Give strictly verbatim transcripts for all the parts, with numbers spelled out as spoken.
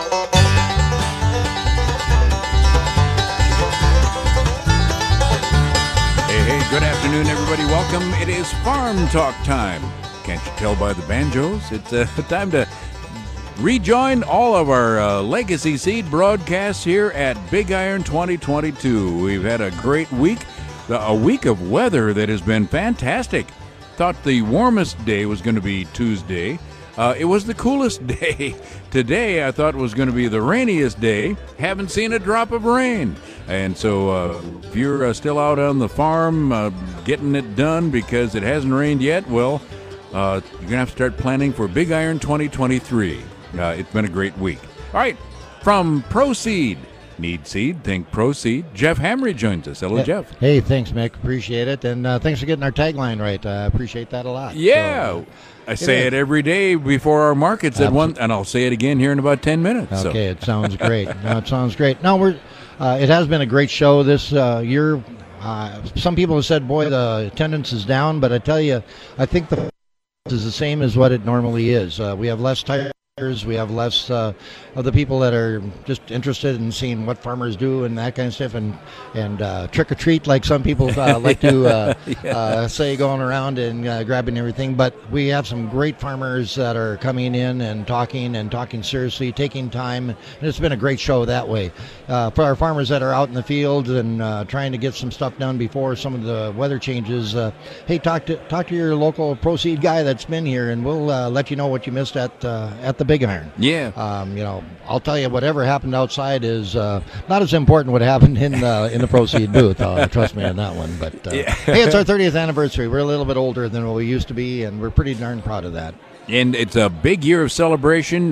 Good afternoon, everybody. Welcome. It is Farm Talk time. Can't you tell by the banjos? It's uh, time to rejoin all of our uh, Legacy Seed broadcasts here at Big Iron twenty twenty-two. We've had a great week, a week of weather that has been fantastic. Thought the warmest day was going to be Tuesday. Uh, it was the coolest day. Today, I thought was going to be the rainiest day. Haven't seen a drop of rain. And so uh, if you're uh, still out on the farm uh, getting it done because it hasn't rained yet, well, uh, you're going to have to start planning for Big Iron twenty twenty-three. Uh, it's been a great week. All right, from ProSeed. Need seed? Think ProSeed. Jeff Hamry joins us. Hello, hey, Jeff. Hey, thanks, Mick. Appreciate it. And uh, thanks for getting our tagline right. I uh, appreciate that a lot. Yeah. So, uh, I say it every day before our markets at one, and I'll say it again here in about ten minutes. Okay, so. It sounds great. No, it sounds great. No, we're. Uh, it has been a great show this uh, year. Uh, some people have said, "Boy, the attendance is down," but I tell you, I think the is the same as what it normally is. Uh, we have less tires. We have less uh, of the people that are just interested in seeing what farmers do and that kind of stuff, and and uh, trick or treat like some people uh, like to uh, yeah. uh, say, going around and uh, grabbing everything. But we have some great farmers that are coming in and talking and talking seriously, taking time, and it's been a great show that way. Uh, for our farmers that are out in the field and uh, trying to get some stuff done before some of the weather changes, uh, hey, talk to talk to your local ProSeed guy that's been here, and we'll uh, let you know what you missed at uh, at the Big Iron. Yeah. Um, you know, I'll tell you, whatever happened outside is uh, not as important what happened in uh, in the ProSeed booth. Uh, trust me on that one. But uh, yeah. Hey, it's our thirtieth anniversary. We're a little bit older than what we used to be, and we're pretty darn proud of that. And it's a big year of celebration.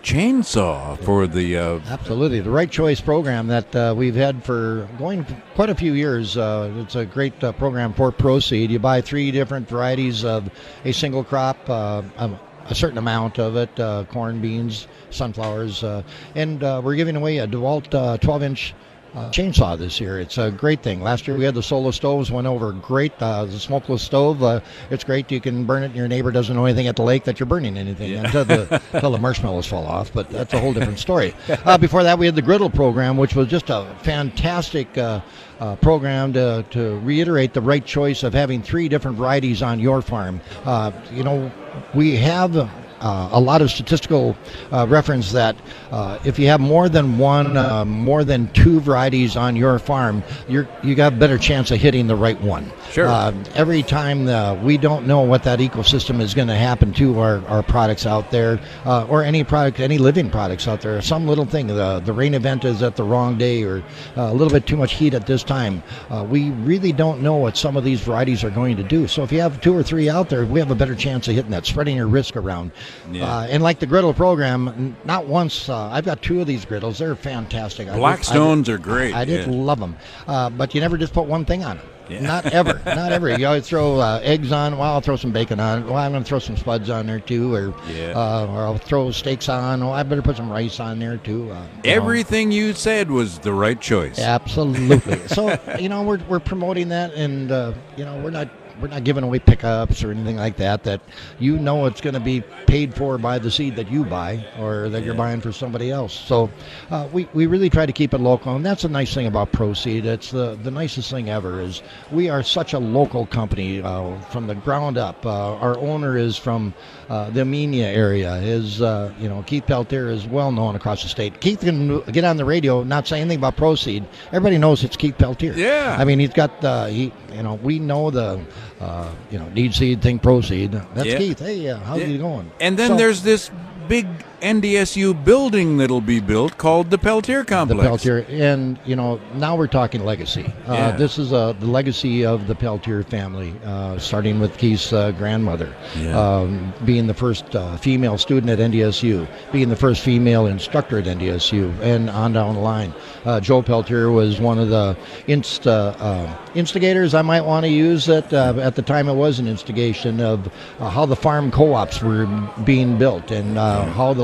Chainsaw for the uh, absolutely the Right Choice program that uh, we've had for going quite a few years. Uh, it's a great uh, program for ProSeed. You buy three different varieties of a single crop. Uh, um, a certain amount of it, uh, corn, beans, sunflowers, uh, and uh, we're giving away a DeWalt uh, twelve-inch uh, chainsaw this year. It's a great thing. Last year we had the Solo stoves, went over great. Uh, the smokeless stove, uh, it's great. You can burn it and your neighbor doesn't know anything at the lake that you're burning anything yeah. until, the, until the marshmallows fall off, but that's a whole different story. Uh, before that we had the griddle program, which was just a fantastic uh, Uh, program to, to reiterate the right choice of having three different varieties on your farm. Uh, you know, we have uh, a lot of statistical uh, reference that uh, if you have more than one, uh, more than two varieties on your farm, you're you got a better chance of hitting the right one. Sure. Uh, every time uh, we don't know what that ecosystem is going to happen to our, our products out there, uh, or any product, any living products out there. Some little thing, the the rain event is at the wrong day, or uh, a little bit too much heat at this time. Uh, we really don't know what some of these varieties are going to do. So if you have two or three out there, we have a better chance of hitting that, spreading your risk around. Yeah. Uh, and like the griddle program, not once, uh, I've got two of these griddles. They're fantastic. Blackstones are great. I did yeah. love them. Uh, but you never just put one thing on them. Yeah. Not ever, not ever. You always throw uh, eggs on. Well, I'll throw some bacon on. Well, I'm going to throw some spuds on there too, or yeah. uh, or I'll throw steaks on. Oh, I better put some rice on there too. Uh, Everything you, know. you said was the right choice. Absolutely. So you know we're we're promoting that, and uh, you know we're not. We're not giving away pickups or anything like that, that you know it's going to be paid for by the seed that you buy or that yeah. you're buying for somebody else. So uh, we, we really try to keep it local, and that's the nice thing about ProSeed. It's the, the nicest thing ever is we are such a local company uh, from the ground up. Uh, our owner is from uh, the Amenia area. His, uh, you know, Keith Peltier is well known across the state. Keith can get on the radio, not say anything about ProSeed. Everybody knows it's Keith Peltier. Yeah. I mean, he's got, uh, he, you know, we know the, Uh, you know, need seed, think ProSeed. That's yeah. Keith. Hey, uh, how's yeah. it going? And then so, there's this big N D S U building that'll be built called the Peltier Complex. The Peltier, and you know, now we're talking legacy. Uh, yeah. This is uh, the legacy of the Peltier family, uh, starting with Keith's uh, grandmother, yeah. um, being the first uh, female student at N D S U, being the first female instructor at N D S U, and on down the line. Uh, Joe Peltier was one of the insta, uh, instigators, I might want to use it. Uh, at the time, it was an instigation of uh, how the farm co-ops were being built and uh, how the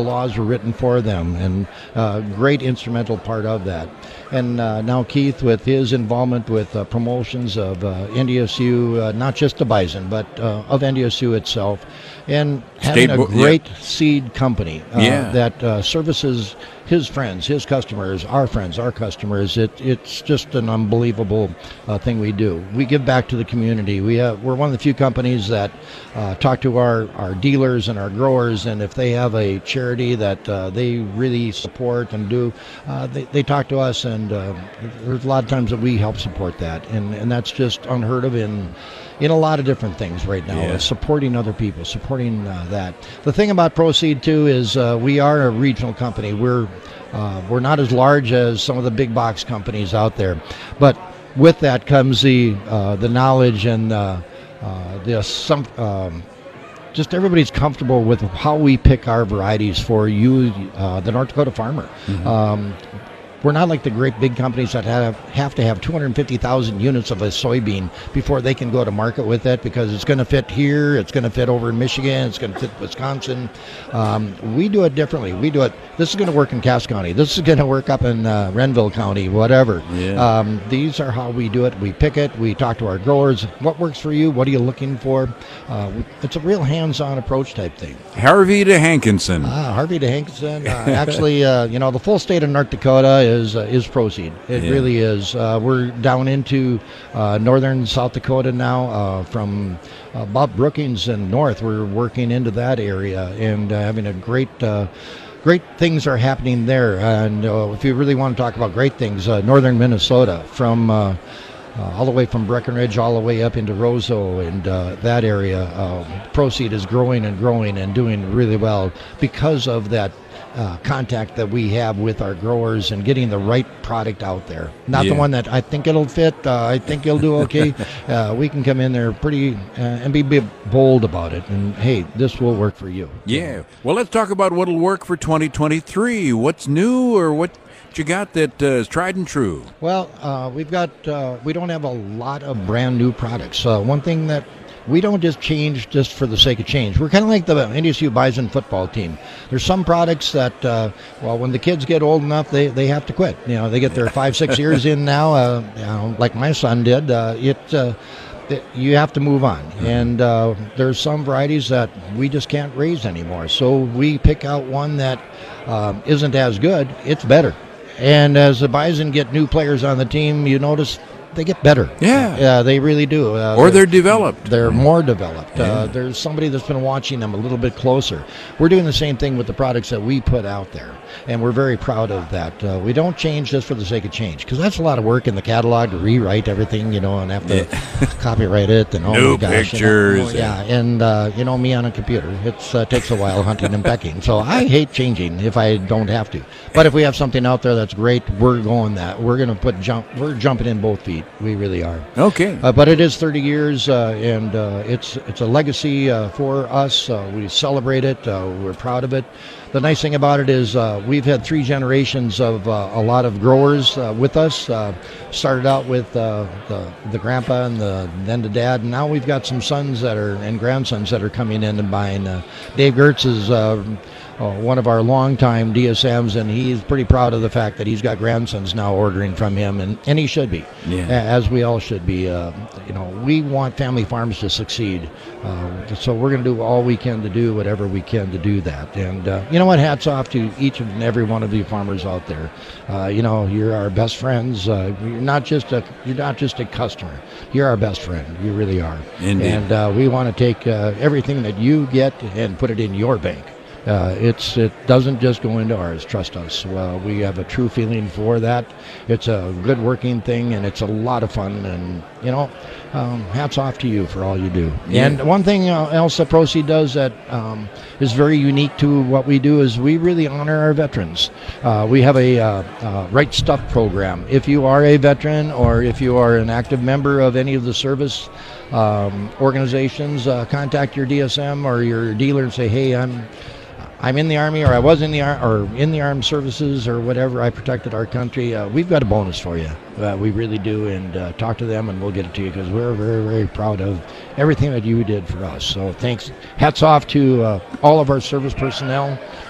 laws were written for them, and uh, great instrumental part of that. And uh, now Keith, with his involvement with uh, promotions of uh, N D S U, uh, not just the Bison, but uh, of N D S U itself, and having State a bo- great yeah. seed company uh, Yeah. that uh, services his friends, his customers, our friends, our customers. It, it's just an unbelievable uh, thing we do. We give back to the community. We have, we're one of the few companies that uh, talk to our, our dealers and our growers, and if they have a charity that uh, they really support and do, uh, they, they talk to us, and uh, there's a lot of times that we help support that, and, and that's just unheard of in in a lot of different things right now, Yeah. uh, supporting other people, supporting uh, that. The thing about Proceed, too, is uh, we are a regional company. We're uh, we're not as large as some of the big box companies out there, but with that comes the uh, the knowledge and uh, uh, the some. Um, just everybody's comfortable with how we pick our varieties for you, uh, the North Dakota farmer. Mm-hmm. Um, We're not like the great big companies that have have to have two hundred fifty thousand units of a soybean before they can go to market with it, because it's going to fit here, it's going to fit over in Michigan, it's going to fit Wisconsin. Um, we do it differently. We do it. This is going to work in Cass County. This is going to work up in uh, Renville County, whatever. Yeah. Um, these are how we do it. We pick it. We talk to our growers. What works for you? What are you looking for? Uh, it's a real hands-on approach type thing. Harvey to Hankinson. Ah, Harvey de Hankinson. Uh, actually, uh, you know, the full state of North Dakota is uh, is Proceed. It Yeah. really is. Uh, we're down into uh, northern South Dakota now, uh, from uh, Bob Brookings and north. We're working into that area and uh, having a great. Uh, Great things are happening there, and uh, if you really want to talk about great things, uh, northern Minnesota, from uh, uh, all the way from Breckenridge all the way up into Roseau and uh, that area, uh, Proceed is growing and growing and doing really well because of that uh, contact that we have with our growers and getting the right product out there. Not Yeah. the one that I think it'll fit, uh, I think it'll do okay. uh, we can come in there pretty uh, and be, be bold about it, and hey, this will work for you. Yeah. Well, let's talk about what'll work for twenty twenty-three. What's new, or what you got that uh, is tried and true? Well, uh, we've got, uh, we don't have a lot of brand new products. Uh, one thing that we don't just change just for the sake of change. We're kind of like the N D S U Bison football team. There's some products that, uh, well, when the kids get old enough, they, they have to quit. You know, they get their five, six years in now, uh, you know, like my son did. Uh, it, uh, it, you have to move on. And uh, there's some varieties that we just can't raise anymore. So we pick out one that um, isn't as good. It's better. And as the Bison get new players on the team, you notice they get better. Yeah. Yeah, they really do. Uh, Or they're developed. They're more developed. Yeah. Uh, there's somebody that's been watching them a little bit closer. We're doing the same thing with the products that we put out there, and we're very proud of that. Uh, we don't change just for the sake of change, because that's a lot of work in the catalog to rewrite everything, you know, and have to copyright it and oh New my gosh, you know. pictures. Oh, yeah, and uh, you know, me on a computer, it uh, takes a while hunting and pecking. So I hate changing if I don't have to. But if we have something out there that's great, we're going that. We're going to put jump. We're jumping in both feet. We really are. Okay. Uh, but it is thirty years, uh, and uh, it's it's a legacy uh, for us. Uh, we celebrate it. Uh, we're proud of it. The nice thing about it is uh, we've had three generations of uh, a lot of growers uh, with us. Uh, started out with uh, the the grandpa and the then the dad, and now we've got some sons that are and grandsons that are coming in and buying. Uh, Dave Gertz is uh, uh, one of our longtime D S Ms, and he's pretty proud of the fact that he's got grandsons now ordering from him, and, and he should be, Yeah. a- as we all should be. Uh, you know, we want family farms to succeed, uh, so we're going to do all we can to do whatever we can to do that. And uh, you know what? Hats off to each and every one of the farmers out there. Uh, you know, you're our best friends. Uh, you're not just a you're not just a customer. You're our best friend. You really are. Indeed. And uh, we want to take uh, everything that you get and put it in your bank. Uh, it's it doesn't just go into ours. Trust us. Uh, we have a true feeling for that. It's a good working thing, and it's a lot of fun. And you know, um, hats off to you for all you do. Yeah. And one thing uh, else that Proceed does that um, is very unique to what we do is we really honor our veterans. Uh, we have a uh, uh, Right Stuff program. If you are a veteran or if you are an active member of any of the service um, organizations, uh, contact your D S M or your dealer and say, "Hey, I'm." I'm in the Army, or I was in the Ar- or in the armed services, or whatever. I protected our country. Uh, we've got a bonus for you. Uh, we really do, and uh, talk to them, and we'll get it to you because we're very, very proud of everything that you did for us. So thanks. Hats off to uh, all of our service personnel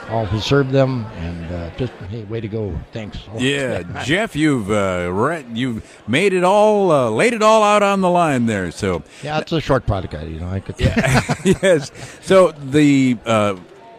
all who served them, and uh, just hey, way to go! Thanks. Yeah, Jeff, you've uh, re- you've made it all, uh, laid it all out on the line there. So yeah, it's a short product, you know. I could. Yes. So the uh,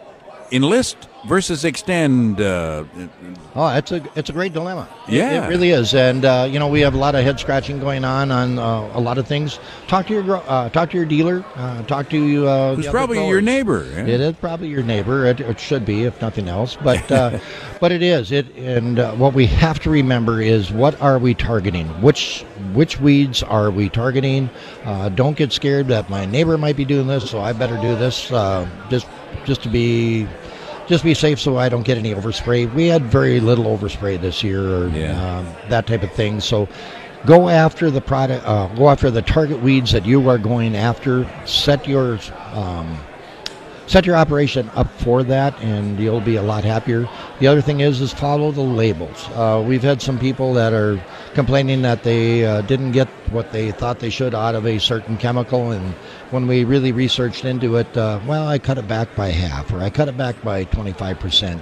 enlist versus extend. Uh, oh, it's a it's a great dilemma. Yeah, it, it really is. And uh, you know, we have a lot of head scratching going on on uh, a lot of things. Talk to your gro- uh, talk to your dealer. Uh, talk to uh, who's the probably other your growers. neighbor. Yeah? It is probably your neighbor. It, it should be, if nothing else. But uh, but it is. It and uh, what we have to remember is, what are we targeting? Which which weeds are we targeting? Uh, don't get scared that my neighbor might be doing this, so I better do this. Uh, just just to be. Just be safe so I don't get any overspray. We had very little overspray this year, or yeah. um, that type of thing. So go after the product. Uh, go after the target weeds that you are going after. Set your um, set your operation up for that, and you'll be a lot happier. The other thing is is follow the labels. Uh, we've had some people that are complaining that they uh, didn't get what they thought they should out of a certain chemical, and when we really researched into it, uh, well, I cut it back by half, or I cut it back by twenty-five percent.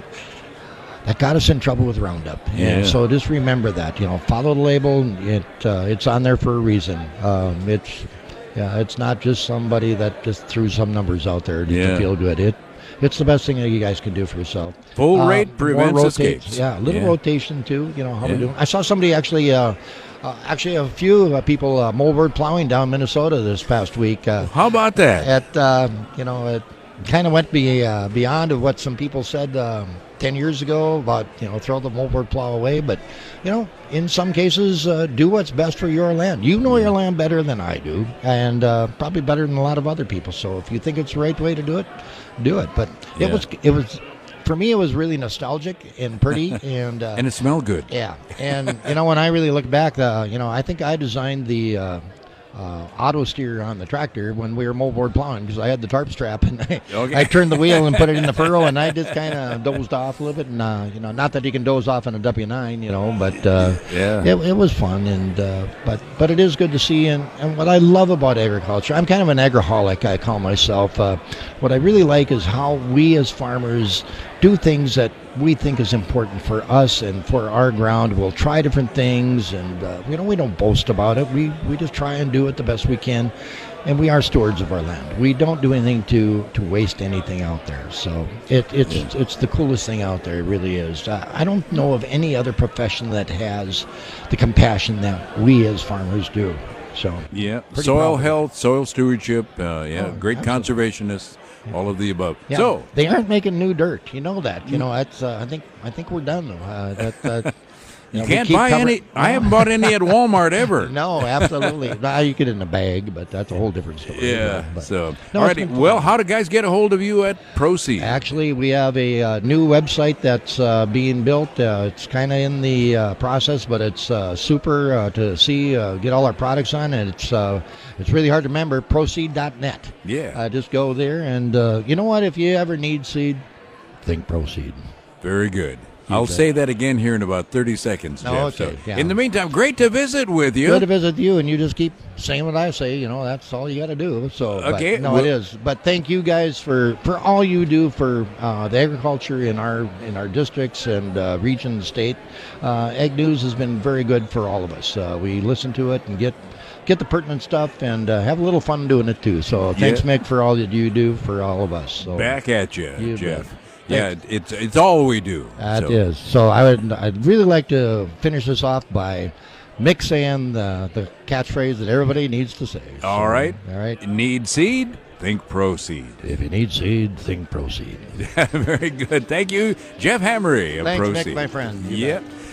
That got us in trouble with Roundup. Yeah. And so just remember that, you know, follow the label. It uh, it's on there for a reason. Um, it's yeah, it's not just somebody that just threw some numbers out there to, Yeah. to feel good. It it's the best thing that you guys can do for yourself. Full Uh, rate more prevents rotates. escapes. Yeah, a little Yeah. rotation too. You know how Yeah. we're doing. I saw somebody actually. Uh, Uh, actually, a few uh, people uh, moldboard plowing down Minnesota this past week. Uh, How about that? at uh, you know, it kind of went be, uh, beyond of what some people said um, ten years ago about, you know, throw the moldboard plow away. But you know, in some cases, uh, do what's best for your land. You know your land better than I do, and uh, probably better than a lot of other people. So if you think it's the right way to do it, do it. But Yeah. it was it was. For me, it was really nostalgic and pretty, and uh, And it smelled good. yeah, and you know, when I really look back, uh, you know, I think I designed the uh, uh, auto steer on the tractor when we were moldboard plowing, because I had the tarp strap, and I, Okay. I turned the wheel and put it in the furrow, and I just kind of dozed off a little bit, and uh, you know, not that you can doze off in a W nine, you know, but uh, Yeah. it, it was fun, and uh, but but it is good to see, and, and what I love about agriculture, I'm kind of an agraholic, I call myself. Uh, what I really like is how we as farmers do things that we think is important for us and for our ground. We'll try different things, and uh, you know, we don't boast about it. We we just try and do it the best we can, and we are stewards of our land. We don't do anything to, to waste anything out there. So it, it's Yeah. it's the coolest thing out there. It really is. I, I don't know of any other profession that has the compassion that we as farmers do. So Yeah. Pretty Soil proud of it. health, soil stewardship. Uh, yeah. Oh, great absolutely. conservationists. All of the above. yeah, So they aren't making new dirt. You know that. You know that's. Uh, I think I think we're done. Uh, that. that you know, we can't keep buy cover- any. I No. haven't bought any at Walmart ever. No, absolutely. Now you get it in a bag, but that's a whole different story. Yeah. But- So, No, all it's righty. been fun. Well, how do guys get a hold of you at Proceed? Actually, we have a uh, new website that's uh, being built. Uh, it's kind of in the uh, process, but it's uh, super uh, to see, uh, get all our products on, and it's uh, it's really hard to remember. Proceed dot net. Yeah. Uh, just go there, and uh, you know what? If you ever need seed, think Proceed. Very good. I'll bet. say that again here in about thirty seconds, Oh, Jeff. okay, So, yeah. in the meantime, great to visit with you. Good to visit you, and you just keep saying what I say. You know, that's all you got to do. So, but Okay, no, well- it is. But thank you guys for, for all you do for uh, the agriculture in our in our districts and uh, region and state. Uh, Ag News has been very good for all of us. Uh, we listen to it and get get the pertinent stuff, and uh, have a little fun doing it too. So thanks, Yeah. Mick, for all that you do for all of us. So Back at you, You Jeff. bet. Yeah, it's it's all we do. that so. is. So I would I'd really like to finish this off by Mick saying the the catchphrase that everybody needs to say. All So, right. all right. Need seed? Think Proceed. If you need seed, think Proceed. Very good. Thank you, Jeff Hammery of Thanks, Mick, Proceed. my friend. You Yep.